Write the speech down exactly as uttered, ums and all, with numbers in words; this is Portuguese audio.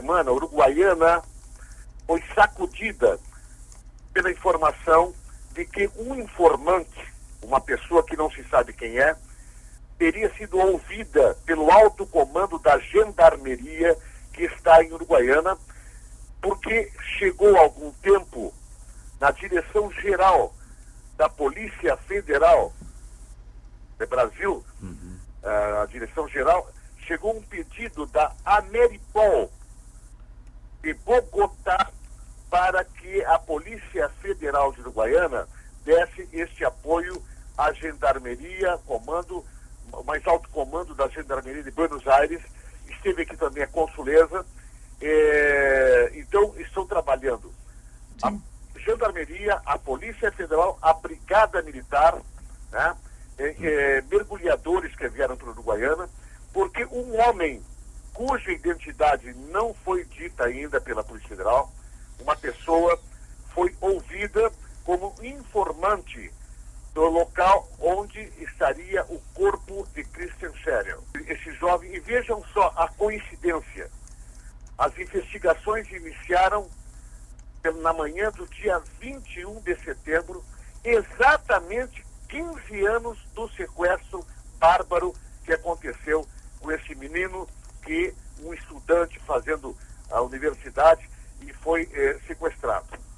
semana, Uruguaiana foi sacudida pela informação de que um informante, uma pessoa que não se sabe quem é, teria sido ouvida pelo alto comando da Gendarmeria que está em Uruguaiana, porque chegou há algum tempo na direção geral da Polícia Federal do Brasil, uhum. uh, a direção geral, chegou um pedido da Ameripol de Bogotá para que a Polícia Federal de Uruguaiana desse este apoio à Gendarmeria, comando, o mais alto comando da Gendarmeria de Buenos Aires, esteve aqui também a Consuleza, é, então estão trabalhando Sim. a Gendarmeria, a Polícia Federal, a Brigada Militar, né, é, é, mergulhadores que vieram para Uruguaiana, porque um homem cuja identidade não foi dita ainda pela Polícia Federal, uma pessoa foi ouvida como informante do local onde estaria o corpo de Christian Scheriel. Esse jovem, e vejam só a coincidência, as investigações iniciaram na manhã do dia vinte e um de setembro, exatamente quinze anos do sequestro bárbaro que aconteceu com esse menino, que um estudante fazendo a universidade e foi eh, sequestrado.